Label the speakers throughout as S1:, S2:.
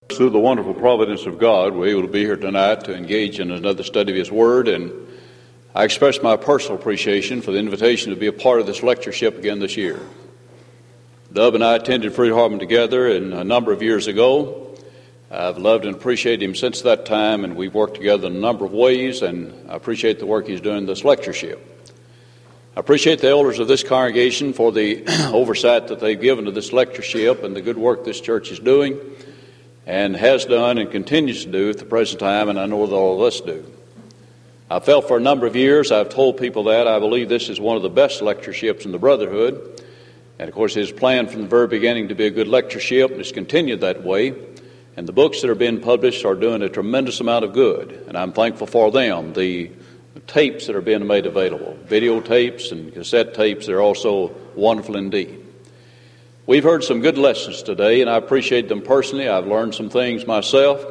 S1: Through the wonderful providence of God, we're able to be here tonight to engage in another study of His Word, and I express my personal appreciation for the invitation to be a part of this lectureship again this year. Dub and I attended Freed Hardeman together a number of years ago. I've loved and appreciated him since that time, and we've worked together in a number of ways, and I appreciate the work he's doing in this lectureship. I appreciate the elders of this congregation for the oversight that they've given to this lectureship and the good work this church is doing and has done and continues to do at the present time, and I know that all of us do. I felt for a number of years, I've told people that I believe this is one of the best lectureships in the Brotherhood, and of course it's planned from the very beginning to be a good lectureship, and it's continued that way, and the books that are being published are doing a tremendous amount of good, and I'm thankful for them. The tapes that are being made available, videotapes and cassette tapes, they're also wonderful indeed. We've heard some good lessons today, and I appreciate them personally. I've learned some things myself.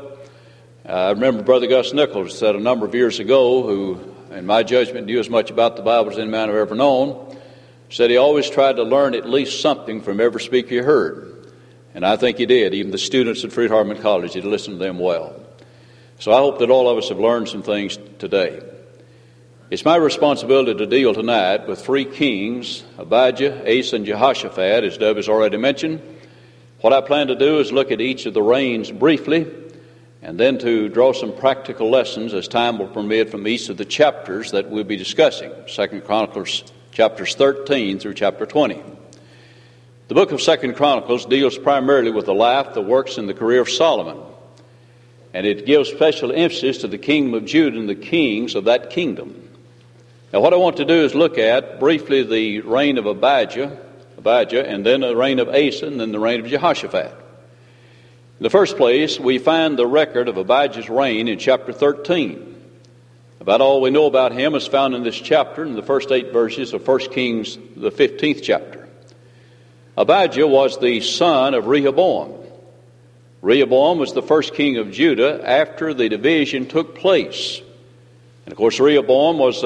S1: I remember Brother Gus Nichols said a number of years ago, who, in my judgment, knew as much about the Bible as any man I've ever known, said he always tried to learn at least something from every speaker he heard. And I think he did. Even the students at Freed Hardeman College, he listened to them well. So I hope that all of us have learned some things today. It's my responsibility to deal tonight with three kings, Abijah, Asa, and Jehoshaphat, as Dub has already mentioned. What I plan to do is look at each of the reigns briefly, and then to draw some practical lessons as time will permit from each of the chapters that we'll be discussing, 2 Chronicles chapters 13 through chapter 20. The book of 2 Chronicles deals primarily with the life, the works, and the career of Solomon, and it gives special emphasis to the kingdom of Judah and the kings of that kingdom. Now, what I want to do is look at briefly the reign of Abijah, and then the reign of Asa, and then the reign of Jehoshaphat. In the first place, we find the record of Abijah's reign in chapter 13. About all we know about him is found in this chapter, in the first 8 verses of 1 Kings, the 15th chapter. Abijah was the son of Rehoboam. Rehoboam was the first king of Judah after the division took place. And of course, Rehoboam was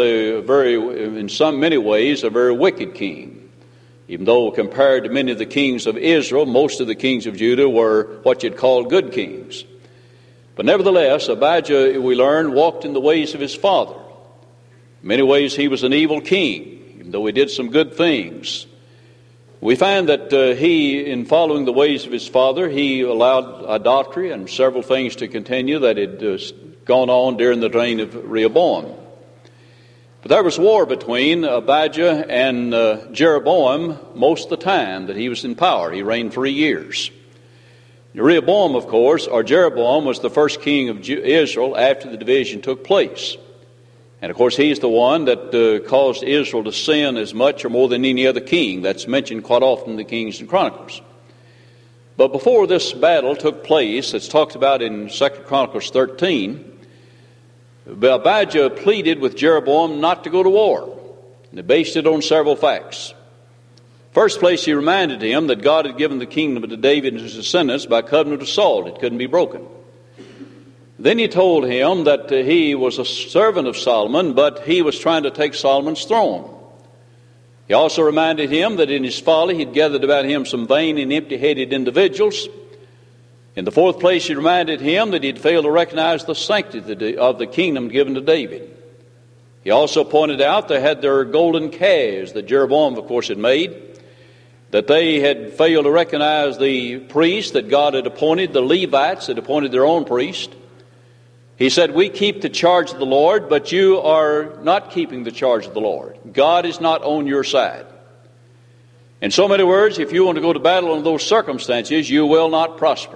S1: in many ways, a very wicked king. Even though compared to many of the kings of Israel, most of the kings of Judah were what you'd call good kings. But nevertheless, Abijah, we learn, walked in the ways of his father. In many ways, he was an evil king, even though he did some good things. We find that he, in following the ways of his father, he allowed adultery and several things to continue that had gone on during the reign of Rehoboam. But there was war between Abijah and Jeroboam most of the time that he was in power. He reigned 3 years. Rehoboam, of course, or Jeroboam, was the first king of Israel after the division took place. And of course, he's the one that caused Israel to sin as much or more than any other king. That's mentioned quite often in the Kings and Chronicles. But before this battle took place, it's talked about in 2 Chronicles 13, Abijah pleaded with Jeroboam not to go to war. And they based it on several facts. First place, he reminded him that God had given the kingdom to David and his descendants by covenant of salt. It couldn't be broken. Then he told him that he was a servant of Solomon, but he was trying to take Solomon's throne. He also reminded him that in his folly he'd gathered about him some vain and empty-headed individuals. In the fourth place, he reminded him that he'd failed to recognize the sanctity of the kingdom given to David. He also pointed out they had their golden calves that Jeroboam, of course, had made, that they had failed to recognize the priests that God had appointed, the Levites had appointed their own priest. He said, we keep the charge of the Lord, but you are not keeping the charge of the Lord. God is not on your side. In so many words, if you want to go to battle in those circumstances, you will not prosper.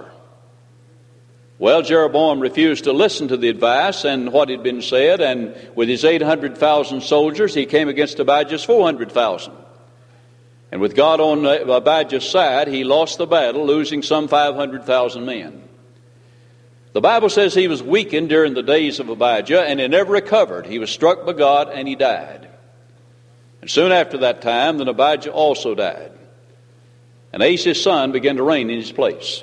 S1: Well, Jeroboam refused to listen to the advice and what had been said, and with his 800,000 soldiers, he came against Abijah's 400,000. And with God on Abijah's side, he lost the battle, losing some 500,000 men. The Bible says he was weakened during the days of Abijah, and he never recovered. He was struck by God, and he died. And soon after that time, then Abijah also died. And Asa's son began to reign in his place.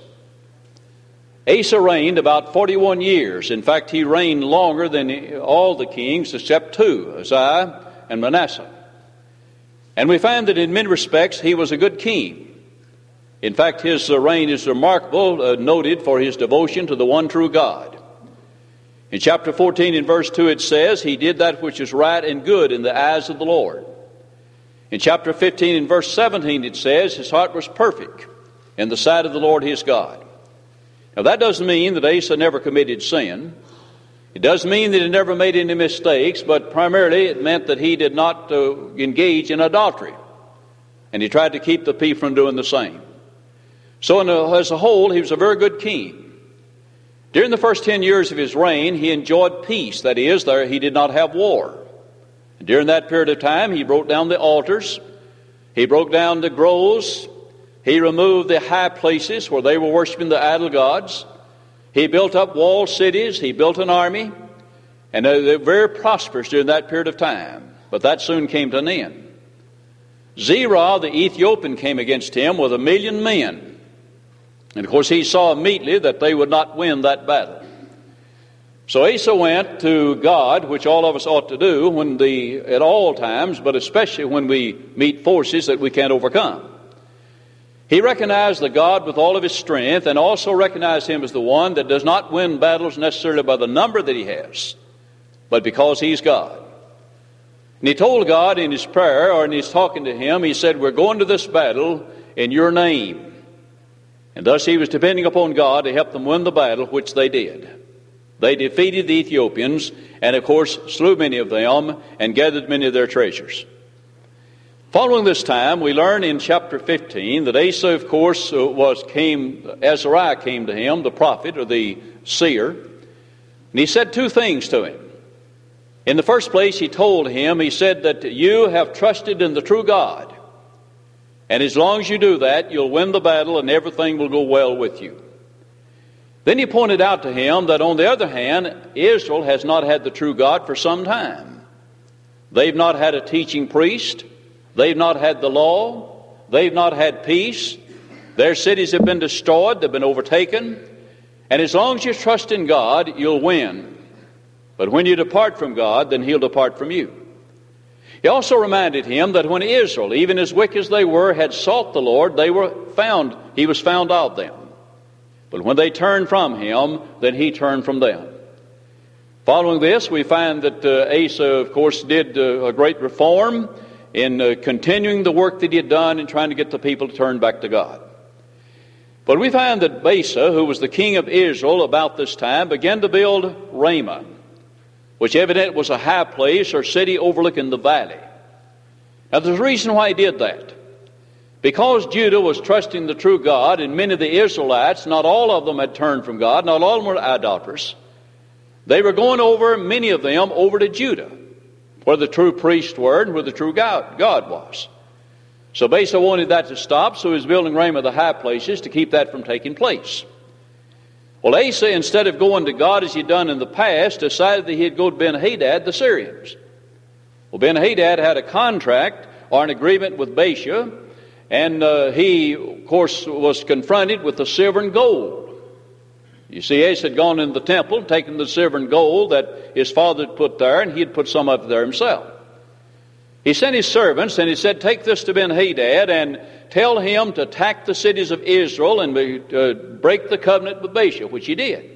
S1: Asa reigned about 41 years. In fact, he reigned longer than all the kings except 2, Uzziah and Manasseh. And we find that in many respects he was a good king. In fact, his reign is remarkable, noted for his devotion to the one true God. In chapter 14 in verse 2 it says, he did that which is right and good in the eyes of the Lord. In chapter 15 in verse 17 it says, his heart was perfect in the sight of the Lord his God. Now that doesn't mean that Asa never committed sin. It doesn't mean that he never made any mistakes, but primarily it meant that he did not engage in adultery. And he tried to keep the people from doing the same. So as a whole, he was a very good king. During the first 10 years of his reign, he enjoyed peace. That is, there he did not have war. And during that period of time, he broke down the altars. He broke down the groves. He removed the high places where they were worshiping the idol gods. He built up walled cities. He built an army. And they were very prosperous during that period of time. But that soon came to an end. Zerah, the Ethiopian, came against him with 1,000,000 men. And of course he saw immediately that they would not win that battle. So Asa went to God, which all of us ought to do at all times, but especially when we meet forces that we can't overcome. He recognized the God with all of his strength, and also recognized him as the one that does not win battles necessarily by the number that he has, but because he's God. And he told God in his prayer, or in his talking to him, he said, we're going to this battle in your name. And thus he was depending upon God to help them win the battle, which they did. They defeated the Ethiopians and, of course, slew many of them and gathered many of their treasures. Following this time, we learn in chapter 15 that Asa, of course, Azariah came to him, the prophet or the seer, and he said two things to him. In the first place, he told him, he said that you have trusted in the true God. And as long as you do that, you'll win the battle and everything will go well with you. Then he pointed out to him that on the other hand, Israel has not had the true God for some time. They've not had a teaching priest. They've not had the law. They've not had peace. Their cities have been destroyed. They've been overtaken. And as long as you trust in God, you'll win. But when you depart from God, then He'll depart from you. He also reminded him that when Israel, even as wicked as they were, had sought the Lord, He was found of them. But when they turned from Him, then He turned from them. Following this, we find that Asa, of course, did a great reform in continuing the work that he had done in trying to get the people to turn back to God. But we find that Baasa, who was the king of Israel about this time, began to build Ramah, which evidently was a high place or city overlooking the valley. Now there's a reason why he did that. Because Judah was trusting the true God, and many of the Israelites, not all of them had turned from God, not all of them were idolaters. They were going over, many of them, over to Judah, where the true priests were and where the true God was. So Baasa wanted that to stop, so he was building Ramah, the high places, to keep that from taking place. Well, Asa, instead of going to God as he'd done in the past, decided that he'd go to Ben-Hadad, the Syrians. Well, Ben-Hadad had a contract or an agreement with Baasha, and he, of course, was confronted with the silver and gold. You see, Asa had gone into the temple, taken the silver and gold that his father had put there, and he had put some of it there himself. He sent his servants, and he said, take this to Ben-Hadad and tell him to attack the cities of Israel and break the covenant with Baasha, which he did.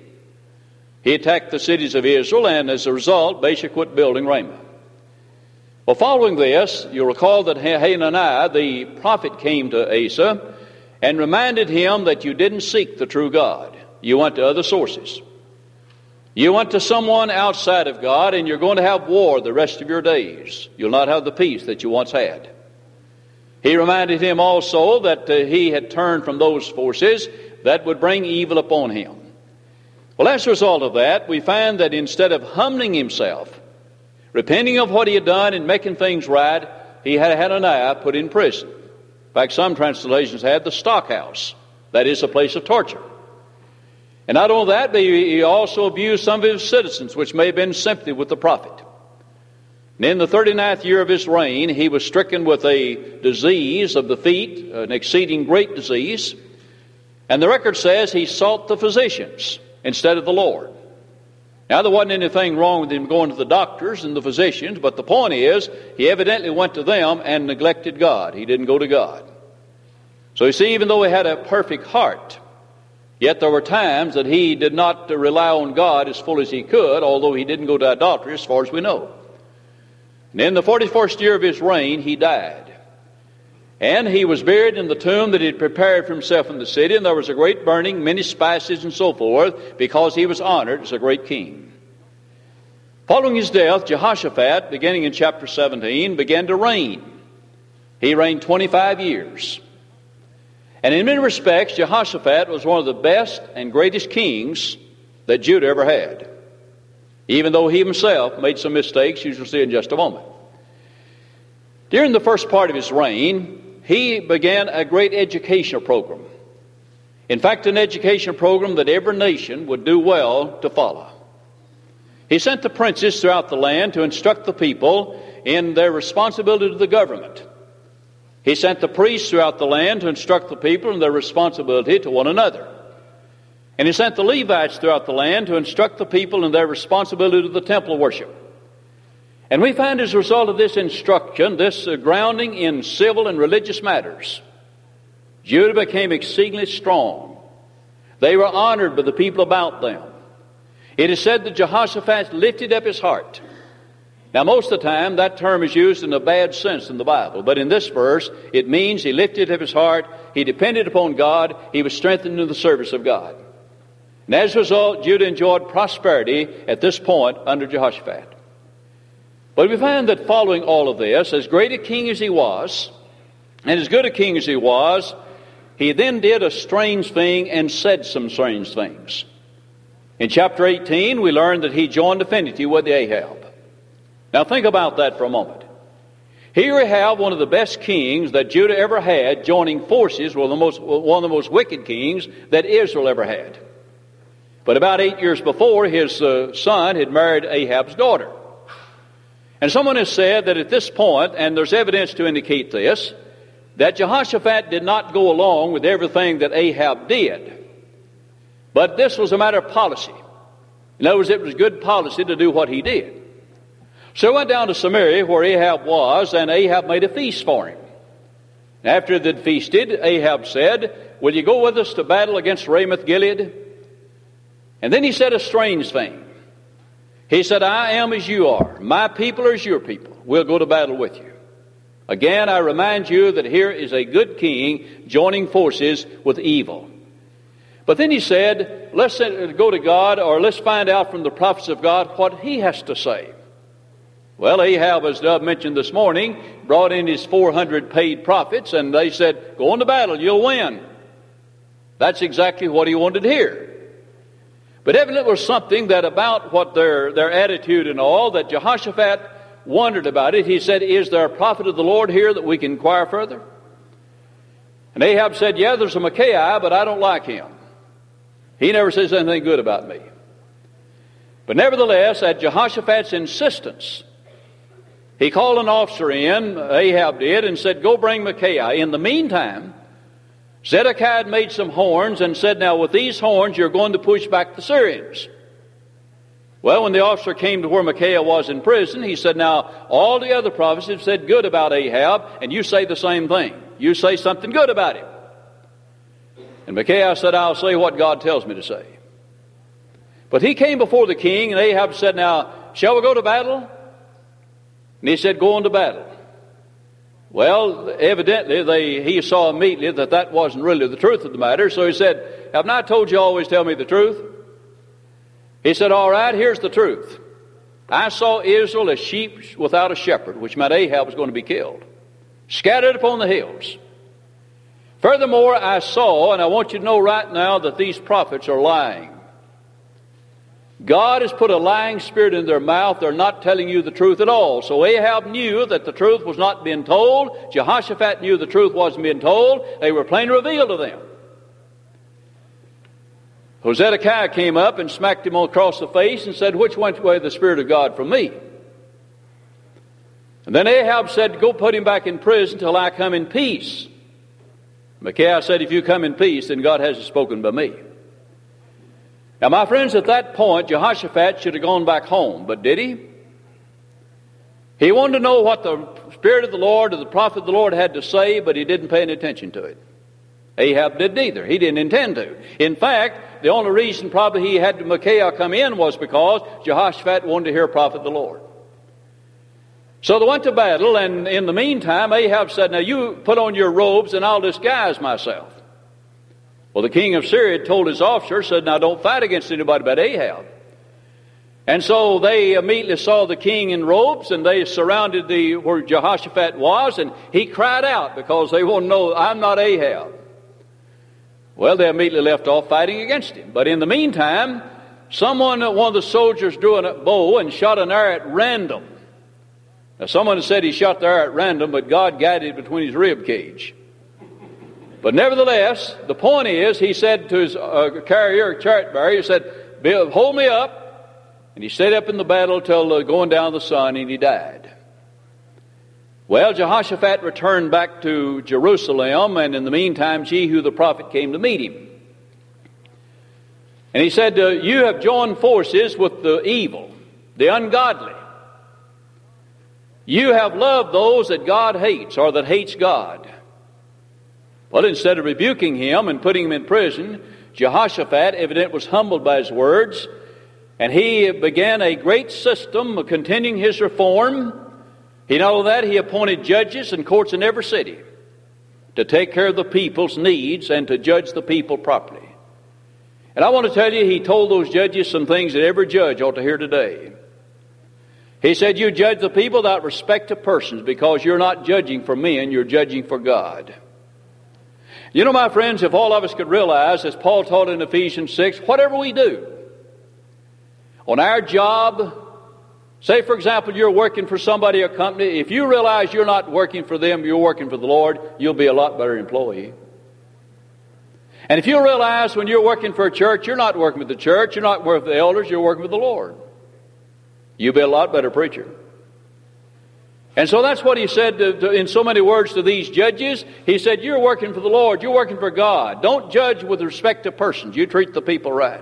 S1: He attacked the cities of Israel, and as a result, Baasha quit building Ramah. Well, following this, you'll recall that Hananiah, the prophet, came to Asa and reminded him that you didn't seek the true God. You went to other sources. You went to someone outside of God, and you're going to have war the rest of your days. You'll not have the peace that you once had. He reminded him also that he had turned from those forces that would bring evil upon him. Well, as a result of that, we find that instead of humbling himself, repenting of what he had done and making things right, he had Hananiah put in prison. In fact, some translations had the stockhouse. That is a place of torture. And not only that, but he also abused some of his citizens, which may have been sympathy with the prophet. And in the 39th year of his reign, he was stricken with a disease of the feet, an exceeding great disease. And the record says he sought the physicians instead of the Lord. Now, there wasn't anything wrong with him going to the doctors and the physicians, but the point is, he evidently went to them and neglected God. He didn't go to God. So you see, even though he had a perfect heart, yet there were times that he did not rely on God as full as he could, although he didn't go to idolatry as far as we know. And in the 41st year of his reign, he died. And he was buried in the tomb that he had prepared for himself in the city, and there was a great burning, many spices and so forth, because he was honored as a great king. Following his death, Jehoshaphat, beginning in chapter 17, began to reign. He reigned 25 years. And in many respects, Jehoshaphat was one of the best and greatest kings that Judah ever had, even though he himself made some mistakes, you shall see in just a moment. During the first part of his reign, he began a great educational program. In fact, an educational program that every nation would do well to follow. He sent the princes throughout the land to instruct the people in their responsibility to the government. He sent the priests throughout the land to instruct the people in their responsibility to one another. And he sent the Levites throughout the land to instruct the people in their responsibility to the temple worship. And we find as a result of this instruction, this grounding in civil and religious matters, Judah became exceedingly strong. They were honored by the people about them. It is said that Jehoshaphat lifted up his heart. Now, most of the time, that term is used in a bad sense in the Bible. But in this verse, it means he lifted up his heart, he depended upon God, he was strengthened in the service of God. And as a result, Judah enjoyed prosperity at this point under Jehoshaphat. But we find that following all of this, as great a king as he was, and as good a king as he was, he then did a strange thing and said some strange things. In chapter 18, we learn that he joined affinity with Ahab. Now think about that for a moment. Here we have one of the best kings that Judah ever had joining forces with one of the most wicked kings that Israel ever had. But about 8 years before, his son had married Ahab's daughter. And someone has said that at this point, and there's evidence to indicate this, that Jehoshaphat did not go along with everything that Ahab did. But this was a matter of policy. In other words, it was good policy to do what he did. So he went down to Samaria where Ahab was, and Ahab made a feast for him. After they'd feasted, Ahab said, "Will you go with us to battle against Ramoth Gilead?" And then he said a strange thing. He said, "I am as you are. My people are as your people. We'll go to battle with you." Again, I remind you that here is a good king joining forces with evil. But then he said, let's go to God, or let's find out from the prophets of God what he has to say. Well, Ahab, as Dove mentioned this morning, brought in his 400 paid prophets, and they said, "Go on to battle, you'll win." That's exactly what he wanted to hear. But evidently there was something that about what their attitude and all, that Jehoshaphat wondered about it. He said, "Is there a prophet of the Lord here that we can inquire further?" And Ahab said, "Yeah, there's a Micaiah, but I don't like him. He never says anything good about me." But nevertheless, at Jehoshaphat's insistence, he called an officer in, Ahab did, and said, "Go bring Micaiah." In the meantime, Zedekiah had made some horns and said, "Now with these horns you're going to push back the Syrians." Well, when the officer came to where Micaiah was in prison, he said, "Now all the other prophets have said good about Ahab, and you say the same thing. You say something good about him." And Micaiah said, "I'll say what God tells me to say." But he came before the king, and Ahab said, "Now, shall we go to battle?" And he said, "Go on to battle." Well, evidently, he saw immediately that that wasn't really the truth of the matter. So he said, "Haven't I told you always tell me the truth?" He said, "All right, here's the truth. I saw Israel as sheep without a shepherd," which meant Ahab was going to be killed, "scattered upon the hills. Furthermore, I saw, and I want you to know right now, that these prophets are lying. God has put a lying spirit in their mouth. They're not telling you the truth at all." So Ahab knew that the truth was not being told. Jehoshaphat knew the truth wasn't being told. They were plain revealed to them. So Zedekiah came up and smacked him across the face and said, "Which went away the Spirit of God from me?" And then Ahab said, "Go put him back in prison till I come in peace." Micaiah said, "If you come in peace, then God hasn't spoken by me." Now, my friends, at that point, Jehoshaphat should have gone back home, but did he? He wanted to know what the Spirit of the Lord or the prophet of the Lord had to say, but he didn't pay any attention to it. Ahab did neither. He didn't intend to. In fact, the only reason probably he had Micaiah come in was because Jehoshaphat wanted to hear a prophet of the Lord. So they went to battle, and in the meantime, Ahab said, now you put on your robes and I'll disguise myself. Well, the king of Syria told his officer, said, now don't fight against anybody but Ahab. And so they immediately saw the king in robes, and they surrounded where Jehoshaphat was, and he cried out because they want to know, I'm not Ahab. Well, they immediately left off fighting against him. But in the meantime, one of the soldiers drew a bow and shot an arrow at random. Now, someone said he shot the arrow at random, but God guided it between his rib cage. But nevertheless, the point is, he said to his chariot bearer, he said, hold me up. And he stayed up in the battle till going down the sun, and he died. Well, Jehoshaphat returned back to Jerusalem, and in the meantime, Jehu the prophet came to meet him. And he said, you have joined forces with the evil, the ungodly. You have loved those that God hates, or that hates God. Well, instead of rebuking him and putting him in prison, Jehoshaphat evidently was humbled by his words, and he began a great system of continuing his reform. He not only that, he appointed judges and courts in every city to take care of the people's needs and to judge the people properly. And I want to tell you, he told those judges some things that every judge ought to hear today. He said, you judge the people without respect to persons, because you're not judging for men, you're judging for God. You know, my friends, if all of us could realize, as Paul taught in Ephesians 6, whatever we do on our job, say, for example, you're working for somebody or company, if you realize you're not working for them, you're working for the Lord, you'll be a lot better employee. And if you realize when you're working for a church, you're not working with the church, you're not working with the elders, you're working with the Lord, you'll be a lot better preacher. And so that's what he said in so many words to these judges. He said, you're working for the Lord, you're working for God. Don't judge with respect to persons. You treat the people right.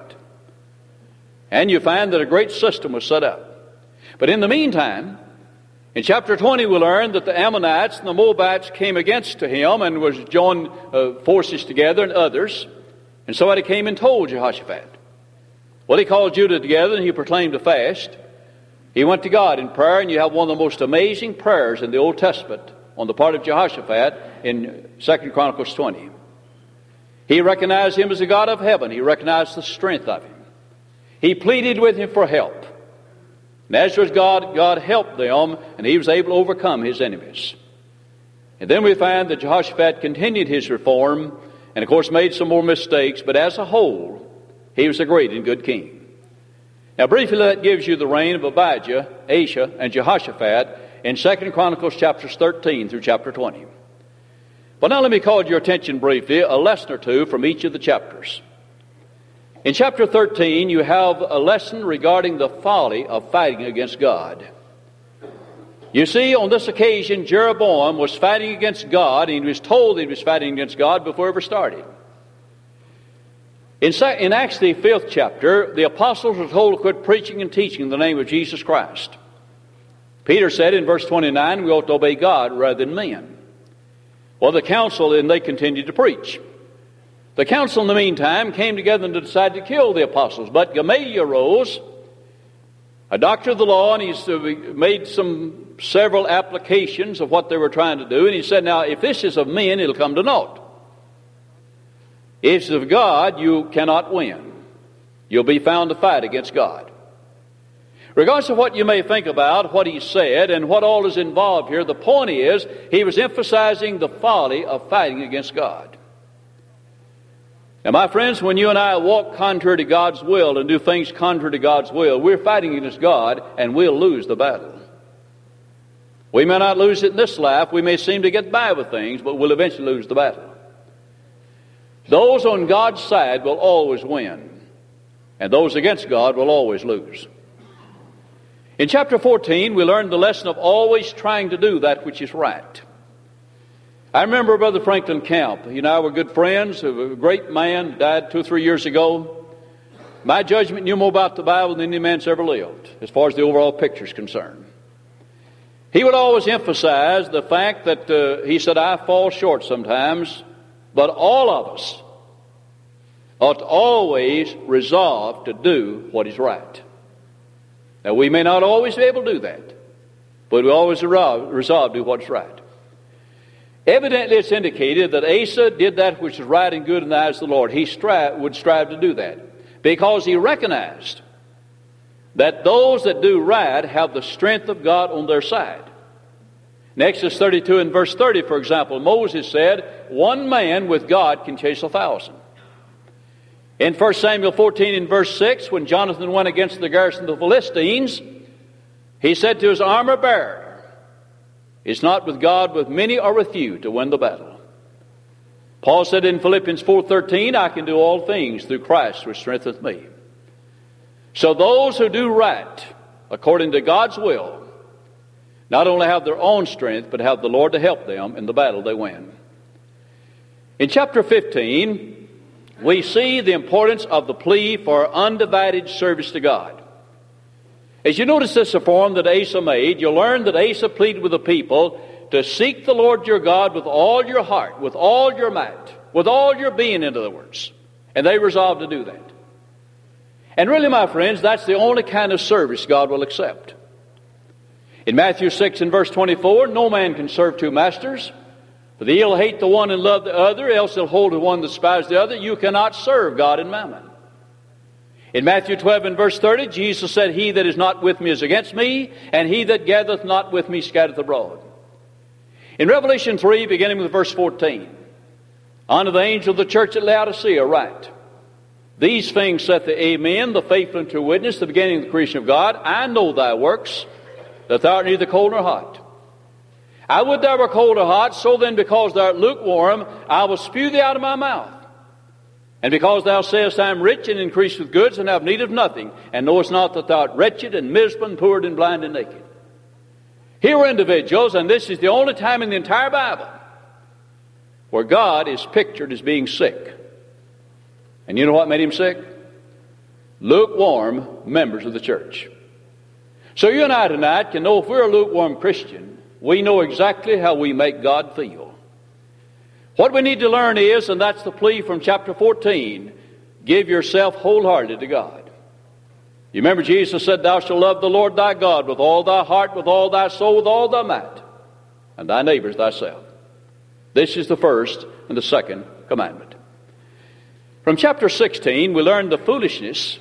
S1: And you find that a great system was set up. But in the meantime, in chapter 20 we learn that the Ammonites and the Moabites came against him and was joined forces together and others. And somebody came and told Jehoshaphat. Well, he called Judah together and he proclaimed a fast. He went to God in prayer, and you have one of the most amazing prayers in the Old Testament on the part of Jehoshaphat in 2 Chronicles 20. He recognized him as the God of heaven. He recognized the strength of him. He pleaded with him for help. And as was God helped them, and he was able to overcome his enemies. And then we find that Jehoshaphat continued his reform, and of course made some more mistakes, but as a whole, he was a great and good king. Now, briefly, that gives you the reign of Abijah, Asa, and Jehoshaphat in 2 Chronicles chapters 13 through chapter 20. But now let me call your attention briefly, a lesson or two from each of the chapters. In chapter 13, you have a lesson regarding the folly of fighting against God. You see, on this occasion, Jeroboam was fighting against God, and he was told he was fighting against God before he ever started. In Acts, the 5th chapter, the apostles were told to quit preaching and teaching in the name of Jesus Christ. Peter said in verse 29, we ought to obey God rather than men. Well, the council, and they continued to preach. The council, in the meantime, came together and decided to kill the apostles. But Gamaliel arose, a doctor of the law, and he's made several applications of what they were trying to do. And he said, now, if this is of men, it'll come to naught. If it's of God, you cannot win. You'll be found to fight against God. Regardless of what you may think about what he said and what all is involved here, the point is he was emphasizing the folly of fighting against God. Now, my friends, when you and I walk contrary to God's will and do things contrary to God's will, we're fighting against God, and we'll lose the battle. We may not lose it in this life. We may seem to get by with things, but we'll eventually lose the battle. Those on God's side will always win, and those against God will always lose. In chapter 14, we learned the lesson of always trying to do that which is right. I remember Brother Franklin Camp. He and I were good friends. A great man, died 2 or 3 years ago. My judgment knew more about the Bible than any man's ever lived, as far as the overall picture is concerned. He would always emphasize the fact that, he said, I fall short sometimes, But all of us ought to always resolve to do what is right. Now, we may not always be able to do that, but we always resolve to do what is right. Evidently, it's indicated that Asa did that which was right and good in the eyes of the Lord. He would strive to do that because he recognized that those that do right have the strength of God on their side. In Exodus 32 and verse 30, for example, Moses said, "One man with God can chase 1,000." In 1 Samuel 14 and verse 6, when Jonathan went against the garrison of the Philistines, he said to his armor bearer, "It's not with God with many or with few to win the battle." Paul said in Philippians 4:13, "I can do all things through Christ which strengtheneth me." So those who do right according to God's will not only have their own strength, but have the Lord to help them in the battle they win. In chapter 15, we see the importance of the plea for undivided service to God. As you notice this reform that Asa made, you'll learn that Asa pleaded with the people to seek the Lord your God with all your heart, with all your might, with all your being, in other words. And they resolved to do that. And really, my friends, that's the only kind of service God will accept. In Matthew 6 and verse 24, "No man can serve two masters, for he'll hate the one and love the other, else he'll hold to one and despise the other. You cannot serve God and mammon." In Matthew 12 and verse 30, Jesus said, "He that is not with me is against me, and he that gathereth not with me scattereth abroad." In Revelation 3, beginning with verse 14, "Unto the angel of the church at Laodicea write, These things saith the Amen, the faithful and true witness, the beginning of the creation of God. I know thy works, that thou art neither cold nor hot. I would thou were cold or hot, so then because thou art lukewarm, I will spew thee out of my mouth. And because thou sayest, I am rich and increased with goods, and have need of nothing, and knowest not that thou art wretched and miserable and poor and blind and naked." Here are individuals, and this is the only time in the entire Bible where God is pictured as being sick. And you know what made him sick? Lukewarm members of the church. So you and I tonight can know if we're a lukewarm Christian, we know exactly how we make God feel. What we need to learn is, and that's the plea from chapter 14, give yourself wholehearted to God. You remember Jesus said, "Thou shalt love the Lord thy God with all thy heart, with all thy soul, with all thy might, and thy neighbor as thyself." This is the first and the second commandment. From chapter 16, we learn the foolishness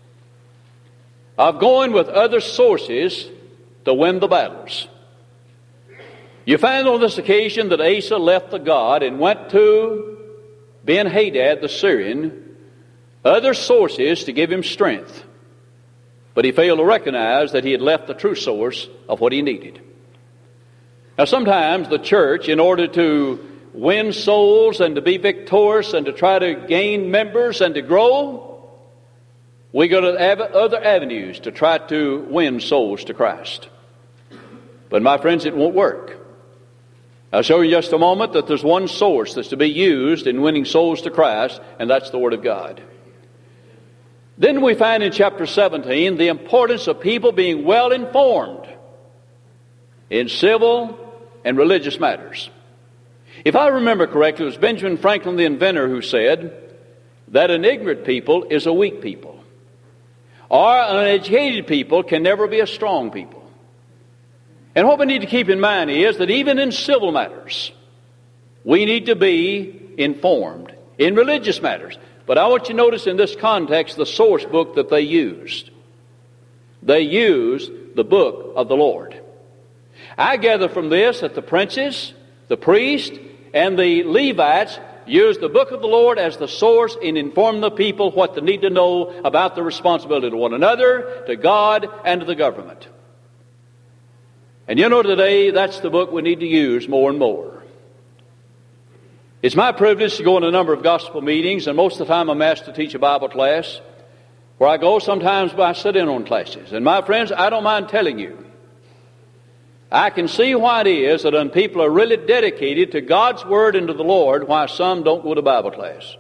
S1: of going with other sources to win the battles. You find on this occasion that Asa left the God and went to Ben-Hadad the Syrian, other sources to give him strength. But he failed to recognize that he had left the true source of what he needed. Now sometimes the church, in order to win souls and to be victorious and to try to gain members and to grow, we go to other avenues to try to win souls to Christ. But my friends, it won't work. I'll show you in just a moment that there's one source that's to be used in winning souls to Christ, and that's the Word of God. Then we find in chapter 17 the importance of people being well informed in civil and religious matters. If I remember correctly, it was Benjamin Franklin, the inventor, who said that an ignorant people is a weak people, or an uneducated people can never be a strong people. And what we need to keep in mind is that even in civil matters, we need to be informed in religious matters. But I want you to notice in this context the source book that they used. They used the book of the Lord. I gather from this that the princes, the priests, and the Levites used the book of the Lord as the source in informing the people what they need to know about their responsibility to one another, to God, and to the government. And you know, today, that's the book we need to use more and more. It's my privilege to go in a number of gospel meetings, and most of the time I'm asked to teach a Bible class. Where I go, sometimes I sit in on classes. And my friends, I don't mind telling you, I can see why it is that when people are really dedicated to God's Word and to the Lord, why some don't go to Bible class.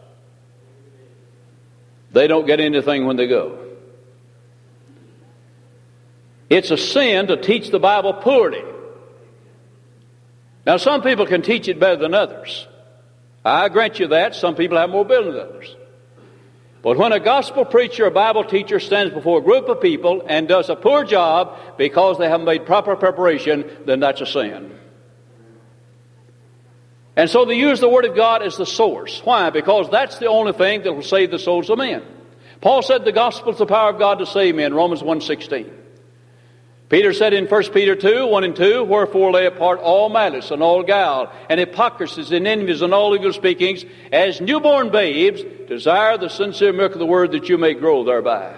S1: They don't get anything when they go. It's a sin to teach the Bible poorly. Now, some people can teach it better than others. I grant you that. Some people have more ability than others. But when a gospel preacher or Bible teacher stands before a group of people and does a poor job because they haven't made proper preparation, then that's a sin. And so they use the Word of God as the source. Why? Because that's the only thing that will save the souls of men. Paul said the gospel is the power of God to save men, Romans 1:16. Peter said in 1 Peter 2:1-2, wherefore lay apart all malice and all guile and hypocrisies and envies and all evil speakings, as newborn babes desire the sincere milk of the word, that you may grow thereby.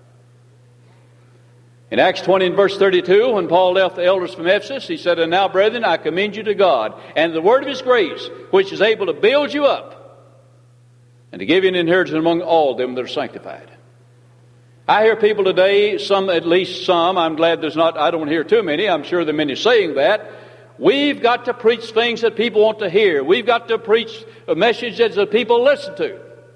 S1: In Acts 20 and verse 32, when Paul left the elders from Ephesus, he said, and now, brethren, I commend you to God and the word of his grace, which is able to build you up and to give you an inheritance among all them that are sanctified. I hear people today, at least some, I'm glad I don't hear too many, I'm sure there are many saying that. We've got to preach things that people want to hear. We've got to preach messages that people listen to.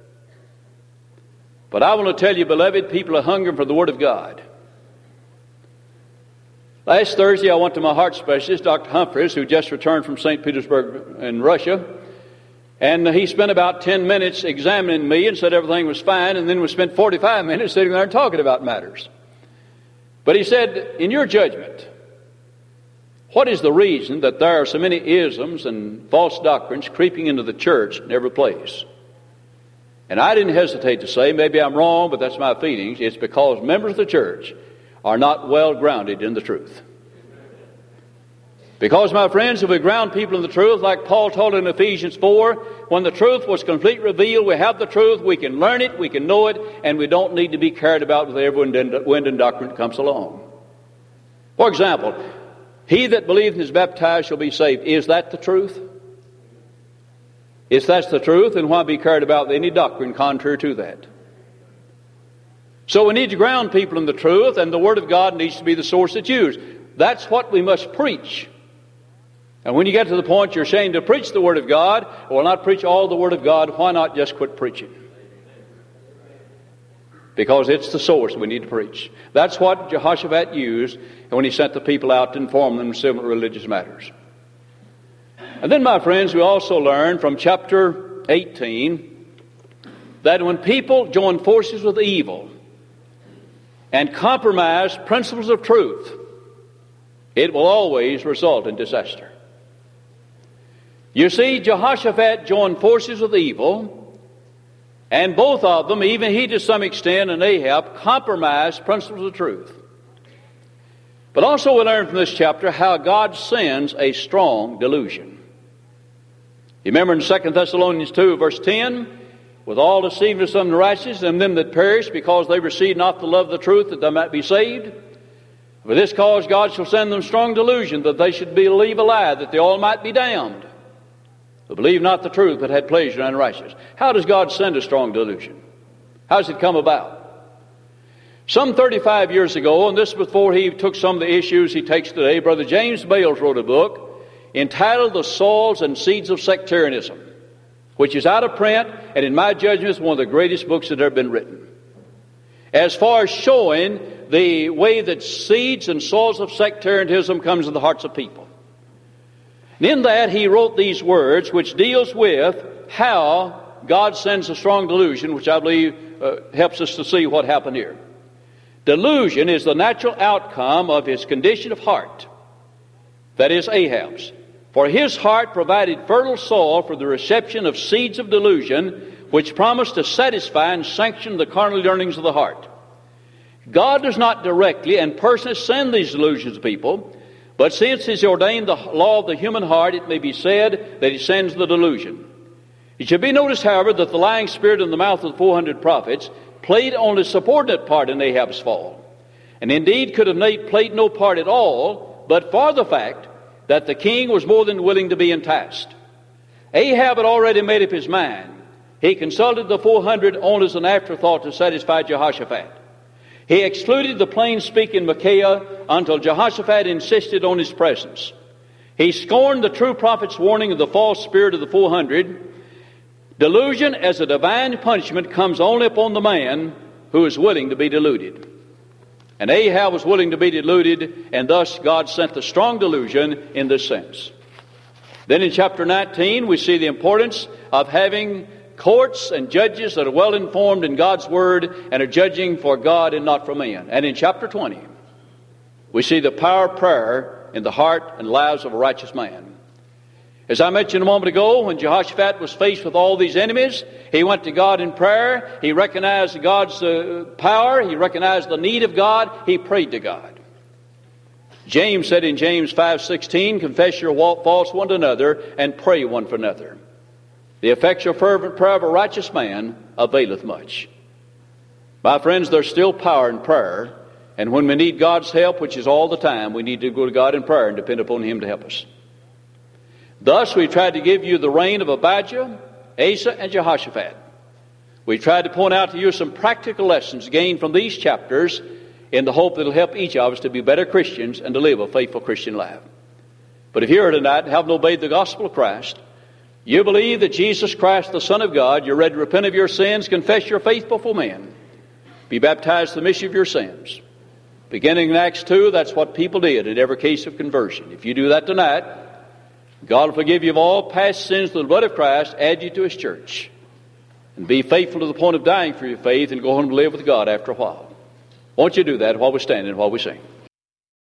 S1: But I want to tell you, beloved, people are hungry for the Word of God. Last Thursday, I went to my heart specialist, Dr. Humphreys, who just returned from St. Petersburg in Russia. And he spent about 10 minutes examining me and said everything was fine, and then we spent 45 minutes sitting there and talking about matters. But he said, in your judgment, what is the reason that there are so many isms and false doctrines creeping into the church in every place? And I didn't hesitate to say, maybe I'm wrong, but that's my feelings. It's because members of the church are not well grounded in the truth. Because, my friends, if we ground people in the truth, like Paul told in Ephesians 4, when the truth was completely revealed, we have the truth, we can learn it, we can know it, and we don't need to be carried about with every wind and doctrine that comes along. For example, he that believeth and is baptized shall be saved. Is that the truth? If that's the truth, then why be carried about with any doctrine contrary to that? So we need to ground people in the truth, and the Word of God needs to be the source that's used. That's what we must preach. And when you get to the point you're ashamed to preach the Word of God, or not preach all the Word of God, why not just quit preaching? Because it's the source we need to preach. That's what Jehoshaphat used when he sent the people out to inform them of civil religious matters. And then, my friends, we also learn from chapter 18 that when people join forces with evil and compromise principles of truth, it will always result in disaster. You see, Jehoshaphat joined forces with evil, and both of them, even he to some extent and Ahab, compromised principles of truth. But also we learn from this chapter how God sends a strong delusion. You remember in 2 Thessalonians 2, verse 10, with all deceivers of the righteous and them that perish, because they receive not the love of the truth, that they might be saved. For this cause God shall send them strong delusion, that they should believe a lie, that they all might be damned. Who believe not the truth, but had pleasure in unrighteousness. How does God send a strong delusion? How does it come about? Some 35 years ago, and this before he took some of the issues he takes today, Brother James Bales wrote a book entitled The Soils and Seeds of Sectarianism, which is out of print, and in my judgment is one of the greatest books that have ever been written. As far as showing the way that seeds and soils of sectarianism comes in the hearts of people. And in that he wrote these words, which deals with how God sends a strong delusion, which I believe helps us to see what happened here. Delusion is the natural outcome of his condition of heart, that is Ahab's. For his heart provided fertile soil for the reception of seeds of delusion, which promise to satisfy and sanction the carnal yearnings of the heart. God does not directly and personally send these delusions to people, but since He's ordained the law of the human heart, it may be said that He sends the delusion. It should be noticed, however, that the lying spirit in the mouth of the 400 prophets played only a subordinate part in Ahab's fall, and indeed could have played no part at all, but for the fact that the king was more than willing to be enticed. Ahab had already made up his mind. He consulted the 400 only as an afterthought to satisfy Jehoshaphat. He excluded the plain-speaking Micaiah until Jehoshaphat insisted on his presence. He scorned the true prophet's warning of the false spirit of the 400. Delusion as a divine punishment comes only upon the man who is willing to be deluded. And Ahab was willing to be deluded, and thus God sent the strong delusion in this sense. Then in chapter 19, we see the importance of having courts and judges that are well informed in God's Word and are judging for God and not for men. And in chapter 20, we see the power of prayer in the heart and lives of a righteous man. As I mentioned a moment ago, when Jehoshaphat was faced with all these enemies, he went to God in prayer. He recognized God's power. He recognized the need of God. He prayed to God. James said in James 5:16, confess your faults one to another and pray one for another. The effectual fervent prayer of a righteous man availeth much. My friends, there's still power in prayer. And when we need God's help, which is all the time, we need to go to God in prayer and depend upon Him to help us. Thus, we tried to give you the reign of Abijah, Asa, and Jehoshaphat. We tried to point out to you some practical lessons gained from these chapters in the hope that it'll help each of us to be better Christians and to live a faithful Christian life. But if you're here tonight and haven't obeyed the gospel of Christ, you believe that Jesus Christ, the Son of God, you're ready to repent of your sins, confess your faith before men, be baptized for the remission of your sins. Beginning in Acts 2, that's what people did in every case of conversion. If you do that tonight, God will forgive you of all past sins through the blood of Christ, add you to His church, and be faithful to the point of dying for your faith and go home to live with God after a while. Won't you do that while we stand and while we sing?